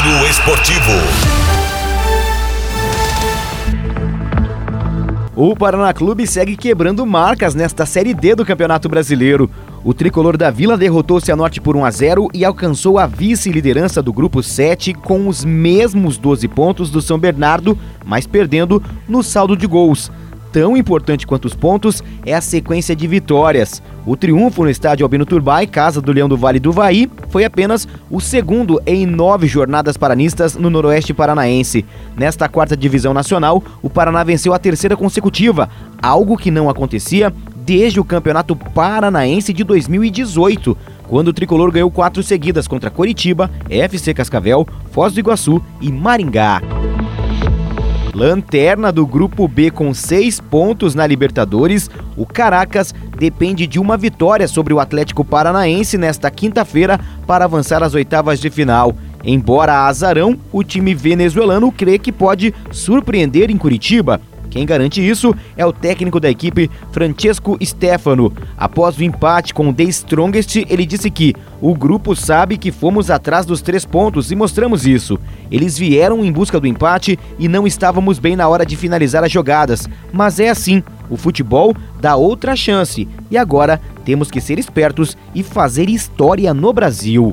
Giro Esportivo. O Paraná Clube segue quebrando marcas nesta Série D do Campeonato Brasileiro. O tricolor da Vila derrotou o Cianorte por 1-0 e alcançou a vice-liderança do Grupo 7 com os mesmos 12 pontos do São Bernardo, mas perdendo no saldo de gols. Tão importante quanto os pontos é a sequência de vitórias. O triunfo no estádio Albino Turbay, casa do Leão do Vale do Vaí, foi apenas o segundo em 9 jornadas paranistas no Noroeste Paranaense. Nesta quarta divisão nacional, o Paraná venceu a terceira consecutiva, algo que não acontecia desde o Campeonato Paranaense de 2018, quando o tricolor ganhou 4 seguidas contra Coritiba, FC Cascavel, Foz do Iguaçu e Maringá. Lanterna do Grupo B com 6 pontos na Libertadores, o Caracas depende de uma vitória sobre o Atlético Paranaense nesta quinta-feira para avançar às oitavas de final. Embora azarão, o time venezuelano crê que pode surpreender em Curitiba. Quem garante isso é o técnico da equipe, Francesco Stefano. Após o empate com o The Strongest, ele disse que o grupo sabe que fomos atrás dos 3 pontos e mostramos isso. Eles vieram em busca do empate e não estávamos bem na hora de finalizar as jogadas. Mas é assim, o futebol dá outra chance e agora temos que ser espertos e fazer história no Brasil.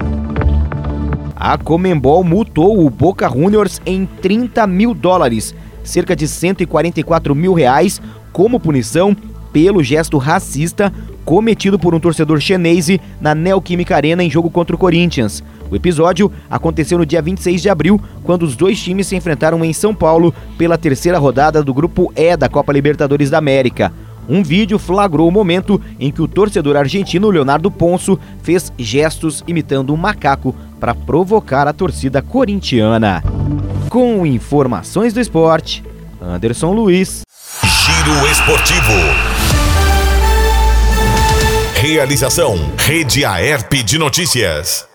A Conmebol multou o Boca Juniors em $30 mil, cerca de R$144 mil, como punição pelo gesto racista cometido por um torcedor chinês na Neoquímica Arena em jogo contra o Corinthians. O episódio aconteceu no dia 26 de abril, quando os dois times se enfrentaram em São Paulo pela terceira rodada do Grupo E da Copa Libertadores da América. Um vídeo flagrou o momento em que o torcedor argentino Leonardo Ponço fez gestos imitando um macaco para provocar a torcida corintiana. Com informações do esporte, Anderson Luiz. Giro Esportivo. Realização: Rede Aerp de Notícias.